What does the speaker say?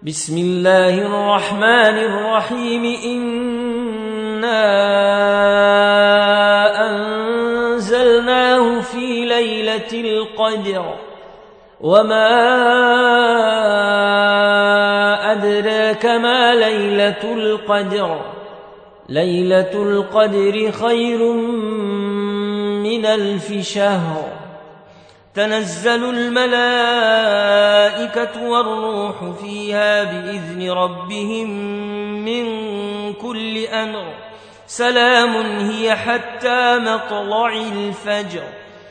بسم الله الرحمن الرحيم إنا أنزلناه في ليلة القدر وما أدراك ما ليلة القدر ليلة القدر خير من 1000 شهر تنزل الملائكة والروح فيها بإذن ربهم من كل أمر سلام هي حتى مطلع الفجر